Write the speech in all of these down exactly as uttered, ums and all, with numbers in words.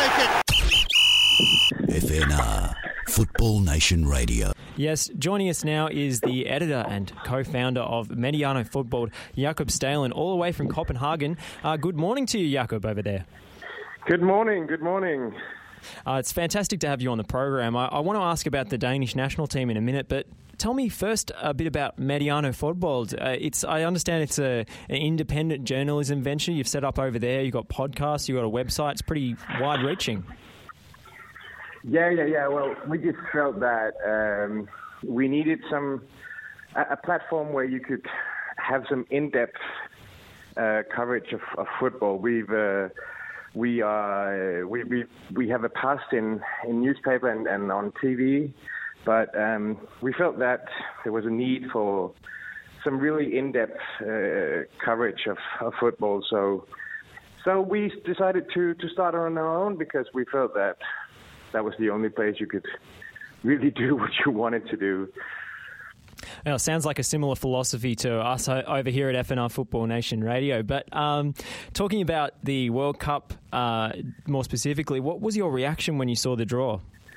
take it. F N R, Football Nation Radio. Yes, joining us now is the editor and co-founder of Mediano Football, Jakob Stalen, all the way from Copenhagen. Uh, good morning to you, Jakob, over there. Good morning, good morning. Uh, it's fantastic to have you on the program. I, I want to ask about the Danish national team in a minute, but tell me first a bit about Mediano Football. Uh, it's I understand it's a, an independent journalism venture you've set up over there. You've got podcasts, you've got a website. It's pretty wide-reaching. Yeah, yeah, yeah. Well, we just felt that um, we needed some a, a platform where you could have some in-depth uh, coverage of, of football. We've uh, we are we, we we have a past in, in newspaper and, and on T V, but um, we felt that there was a need for some really in-depth uh, coverage of, of football. So so we decided to to start on our own because we felt that that was the only place you could really do what you wanted to do. Well, it sounds like a similar philosophy to us over here at F N R Football Nation Radio. But um, talking about the World Cup uh, more specifically, what was your reaction when you saw the draw?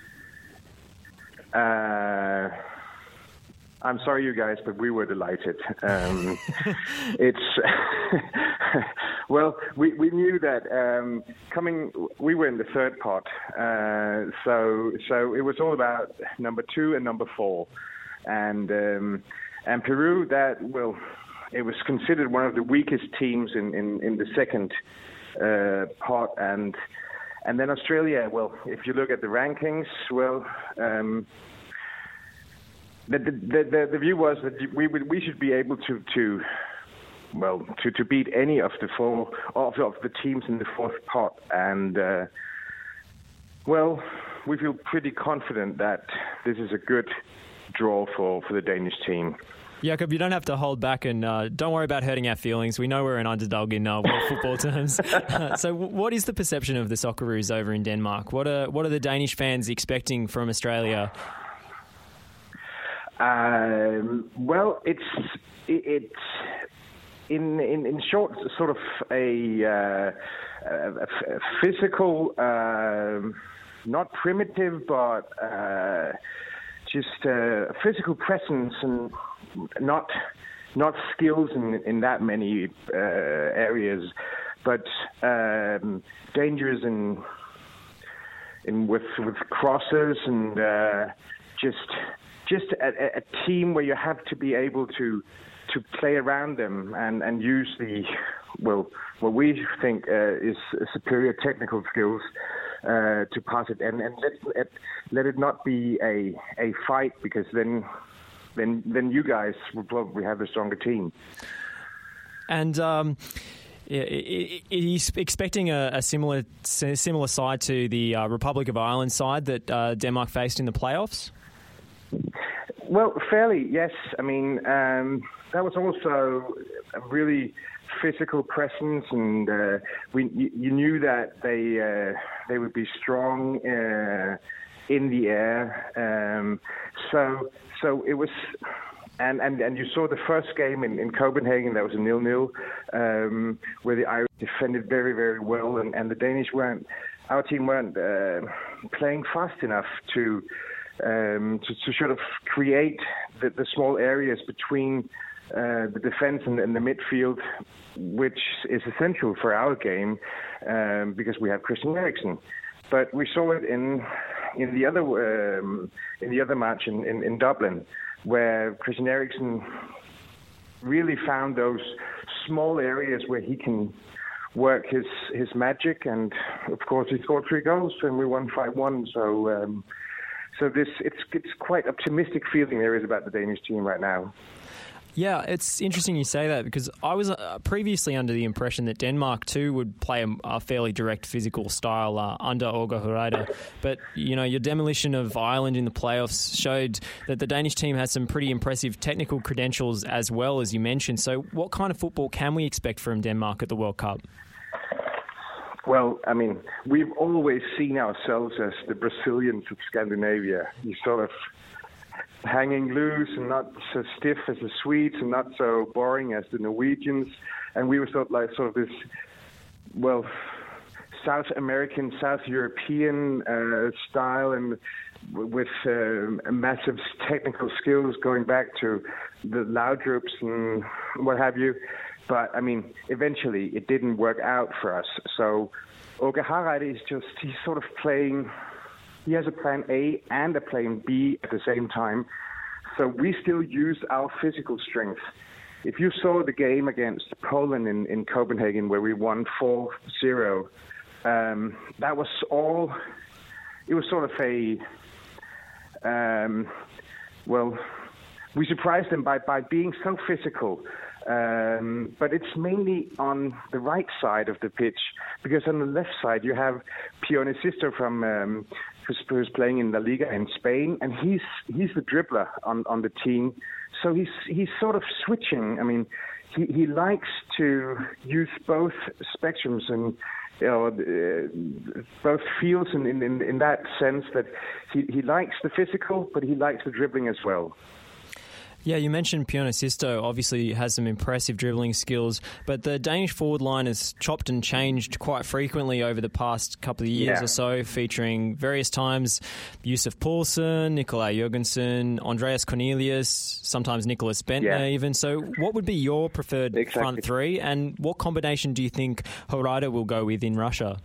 Uh, I'm sorry, you guys, but we were delighted. Um, it's well, we, we knew that um, coming. We were in the third pot, uh, so so it was all about number two and number four, and um, and Peru. That well, it was considered one of the weakest teams in, in, in the second uh, pot, and and then Australia. Well, if you look at the rankings, well. Um, The, the, the, the view was that we would, we should be able to, to well to, to beat any of the four of, of the teams in the fourth pot, and uh, well, we feel pretty confident that this is a good draw for, for the Danish team. Jakob, you don't have to hold back, and uh, don't worry about hurting our feelings. We know we're an underdog in uh, world football terms. Uh, so, w- what is the perception of the Socceroos over in Denmark? What are what are the Danish fans expecting from Australia? Um, well, it's it, it's in, in in short, sort of a, uh, a, a physical, uh, not primitive, but uh, just a physical presence, and not not skills in in that many uh, areas, but um, dangerous in in with with crosses and uh, just. Just a, a team where you have to be able to to play around them and, and use the, well, what we think uh, is superior technical skills uh, to pass it. And, and let, let, let it not be a a fight, because then then then you guys will probably have a stronger team. And um, he's expecting a, a similar similar side to the uh, Republic of Ireland side that uh, Denmark faced in the playoffs? Well, fairly, yes. I mean, um, that was also a really physical presence, and uh, we you, you knew that they uh, they would be strong uh, in the air. Um, so so it was, and, and, and you saw the first game in, in Copenhagen. That was a nil-nil, um, where the Irish defended very very well, and, and the Danish weren't. Our team weren't uh, playing fast enough to. Um, to, to sort of create the, the small areas between uh, the defense and, and the midfield, which is essential for our game um, because we have Christian Eriksen. But we saw it in in the other um, in the other match in, in, in Dublin, where Christian Eriksen really found those small areas where he can work his his magic, and of course he scored three goals and we won five one. So. Um, So this it's it's quite optimistic feeling there is about the Danish team right now. Yeah, it's interesting you say that, because I was uh, previously under the impression that Denmark too would play a, a fairly direct physical style uh, under Åge Hareide. But you know, your demolition of Ireland in the playoffs showed that the Danish team has some pretty impressive technical credentials as well, as you mentioned. So, what kind of football can we expect from Denmark at the World Cup? Well, I mean, we've always seen ourselves as the Brazilians of Scandinavia. You sort of hanging loose and not so stiff as the Swedes and not so boring as the Norwegians. And we were sort of like sort of this, well, South American, South European uh, style, and with uh, massive technical skills going back to the Laudrups and what have you. But, I mean, eventually it didn't work out for us. So Åke Hareide is just, he's sort of playing, he has a plan A and a plan B at the same time. So we still use our physical strength. If you saw the game against Poland in, in Copenhagen where we won four zero, um, that was all, it was sort of a, um, well, we surprised them by, by being so physical. Um, but it's mainly on the right side of the pitch, because on the left side you have Pione Sisto from um, who's, who's playing in La Liga in Spain, and he's he's the dribbler on, on the team. So he's he's sort of switching. I mean, he, he likes to use both spectrums and you know uh, both fields in, in in that sense that he, he likes the physical, but he likes the dribbling as well. Yeah, you mentioned Pione Sisto obviously has some impressive dribbling skills, but the Danish forward line has chopped and changed quite frequently over the past couple of years yeah. or so, featuring various times Yusuf Poulsen, Nikolaj Jørgensen, Andreas Cornelius, sometimes Nicholas Bentner yeah. even. So what would be your preferred exactly. front three, and what combination do you think Hareide will go with in Russia?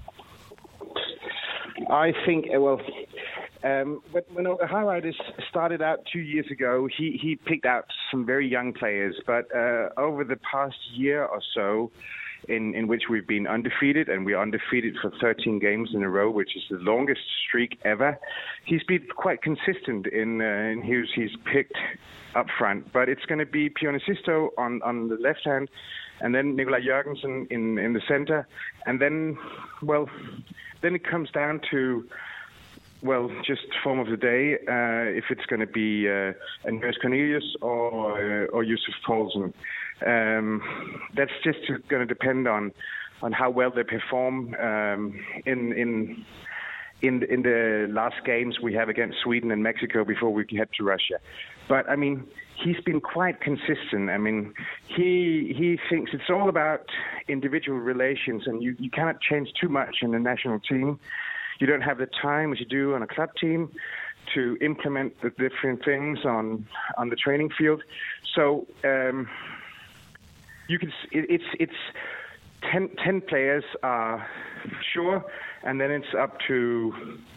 I think, well... Um, but when Hareide started out two years ago, he, he picked out some very young players. But uh, over the past year or so, in, in which we've been undefeated, and we're undefeated for thirteen games in a row, which is the longest streak ever, he's been quite consistent in, uh, in who's he's picked up front. But it's going to be Pione Sisto on, on the left hand, and then Nikolaj Jørgensen in, in the center. And then, well, then it comes down to... Well, just form of the day, uh, if it's going to be uh, Andreas Cornelius or uh, or Yusuf Poulsen. Um, that's just going to depend on, on how well they perform um, in in in in the last games we have against Sweden and Mexico before we head to Russia. But I mean, he's been quite consistent. I mean, he he thinks it's all about individual relations, and you, you cannot change too much in the national team. You don't have the time, as you do on a club team, to implement the different things on on the training field. So um, you can. It, it's it's ten, ten players are sure, and then it's up to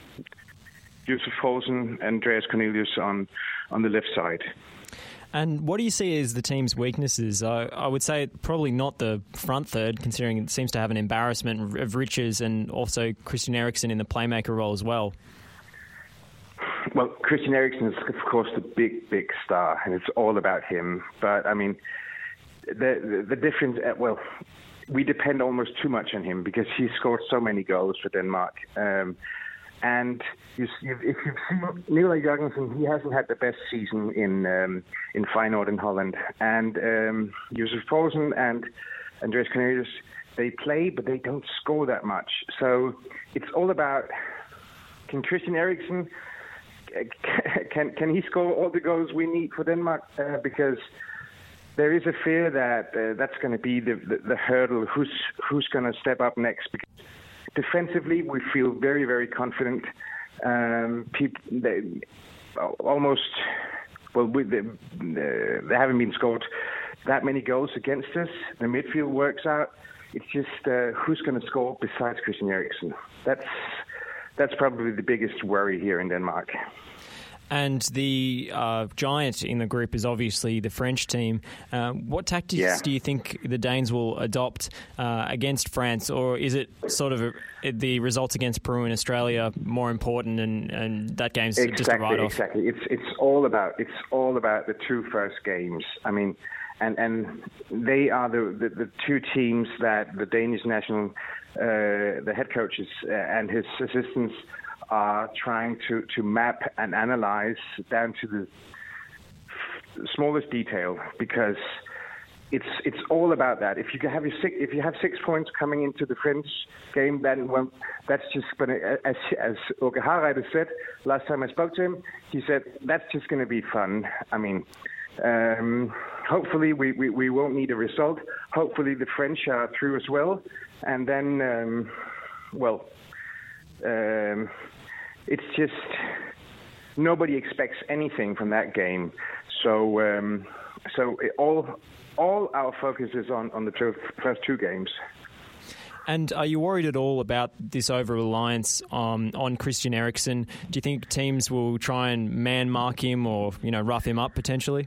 Yusuf Poulsen and Andreas Cornelius on on the left side. And what do you see as the team's weaknesses? I, I would say probably not the front third, considering it seems to have an embarrassment of riches, and also Christian Eriksen in the playmaker role as well. Well, Christian Eriksen is, of course, the big, big star, and it's all about him. But, I mean, the the, the difference, uh, well, we depend almost too much on him because he scored so many goals for Denmark. Um, And you, if you've seen Nikolaj Jørgensen, he hasn't had the best season in um, in Feyenoord in Holland. And um, Yusuf Poulsen and Andreas Cornelius, they play, but they don't score that much. So it's all about, can Christian Eriksen, can can he score all the goals we need for Denmark? Uh, because there is a fear that uh, that's going to be the, the, the hurdle. Who's who's going to step up next? Because defensively, we feel very, very confident. Um, people, they, almost, well, we, they, they haven't been scored that many goals against us. The midfield works out. It's just uh, who's going to score besides Christian Eriksen. That's that's probably the biggest worry here in Denmark. And the uh, giant in the group is obviously the French team. Uh, what tactics yeah. do you think the Danes will adopt uh, against France, or is it sort of a, the results against Peru and Australia more important, and, and that game's exactly, just a write-off? Exactly. It's it's all about it's all about the two first games. I mean, and and they are the the, the two teams that the Danish national, uh, the head coaches and his assistants are trying to, to map and analyze down to the smallest detail, because it's it's all about that. If you have your six, if you have six points coming into the French game, then well, that's just going to, as as Åke Hareide said last time I spoke to him, he said that's just going to be fun. I mean, um, hopefully we, we, we won't need a result. Hopefully the French are through as well, and then. Um, well, um, it's just nobody expects anything from that game. So, um, so it all all our focus is on, on the two, first two games. And are you worried at all about this over-reliance um, on Christian Eriksen? Do you think teams will try and man-mark him or, you know, rough him up potentially?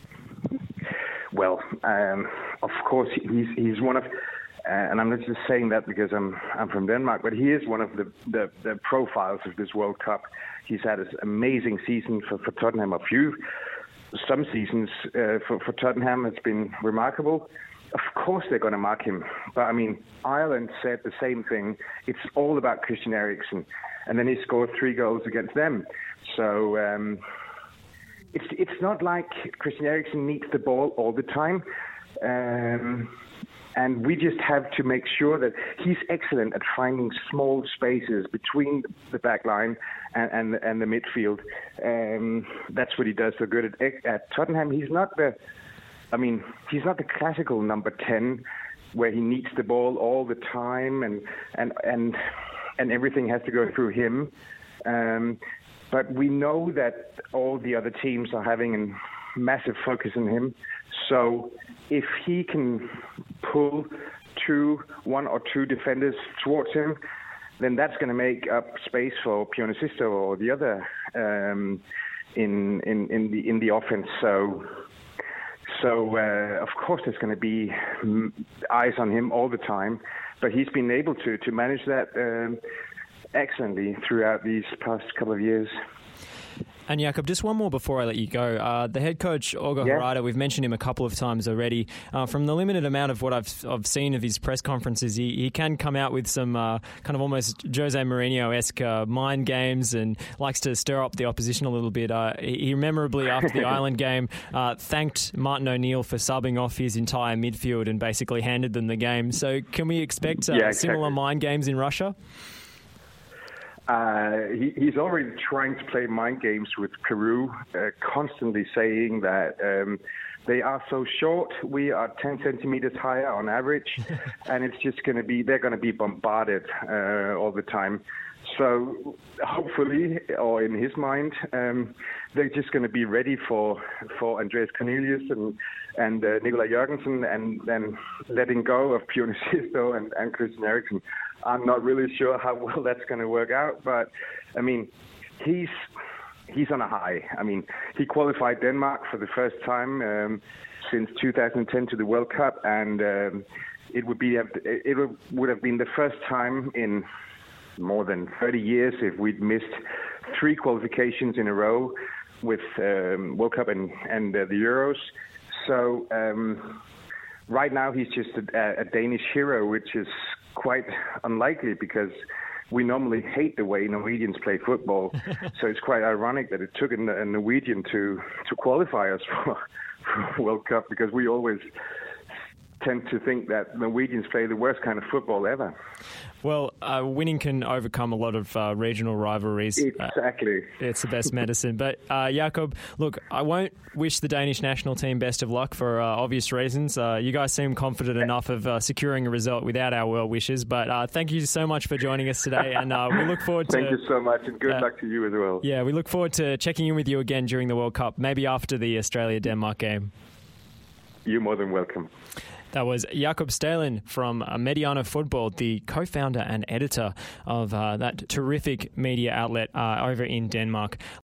Well, um, of course, he's he's one of, uh, and I'm not just saying that because I'm I'm from Denmark, but he is one of the, the, the profiles of this World Cup. He's had an amazing season for, for Tottenham. A few, some seasons uh, for, for Tottenham has been remarkable. Of course they're going to mark him. But, I mean, Ireland said the same thing. It's all about Christian Eriksen. And then he scored three goals against them. So um, it's it's not like Christian Eriksen needs the ball all the time. Um, and we just have to make sure that he's excellent at finding small spaces between the back line and, and, and the midfield. Um, that's what he does so good at, at Tottenham. He's not the... I mean, he's not the classical number ten where he needs the ball all the time and and and, and everything has to go through him. Um, but we know that all the other teams are having a massive focus on him. So if he can pull two, one or two defenders towards him, then that's going to make up space for Pionicisto or the other um, in in in the in the offense. So. So, uh, of course, there's going to be eyes on him all the time, but he's been able to, to manage that um, excellently throughout these past couple of years. And Jakob, just one more before I let you go. Uh, the head coach, Åge yeah. Hareide, we've mentioned him a couple of times already. Uh, from the limited amount of what I've I've seen of his press conferences, he, he can come out with some uh, kind of almost Jose Mourinho-esque uh, mind games and likes to stir up the opposition a little bit. Uh, he memorably, after the Ireland game, uh, thanked Martin O'Neill for subbing off his entire midfield and basically handed them the game. So can we expect uh, yeah, exactly. similar mind games in Russia? Uh, he, he's already trying to play mind games with Peru, uh, constantly saying that um, they are so short. We are ten centimeters higher on average, and it's just going to be they're going to be bombarded uh, all the time. So hopefully, or in his mind, um, they're just going to be ready for for Andreas Cornelius and and uh, Nicolai Jørgensen, and then letting go of Pionicisto and, and Christian Eriksen. I'm not really sure how well that's going to work out, but I mean, he's he's on a high. I mean, he qualified Denmark for the first time um, since two thousand ten to the World Cup, and um, it would be it would have been the first time in more than thirty years if we'd missed three qualifications in a row with um, World Cup and and uh, the Euros. So um, right now he's just a, a Danish hero, which is quite unlikely because we normally hate the way Norwegians play football. So it's quite ironic that it took a, a Norwegian to, to qualify us for, for World Cup, because we always tend to think that Norwegians play the worst kind of football ever. Well, uh, winning can overcome a lot of uh, regional rivalries. Exactly. Uh, it's the best medicine. But, uh, Jakob, look, I won't wish the Danish national team best of luck for uh, obvious reasons. Uh, you guys seem confident enough of uh, securing a result without our well wishes. But uh, thank you so much for joining us today. And uh, we look forward to... Thank you so much, and good uh, luck to you as well. Yeah, we look forward to checking in with you again during the World Cup, maybe after the Australia-Denmark game. You're more than welcome. That was Jakob Stalin from Mediano Football, the co-founder and editor of uh, that terrific media outlet uh, over in Denmark.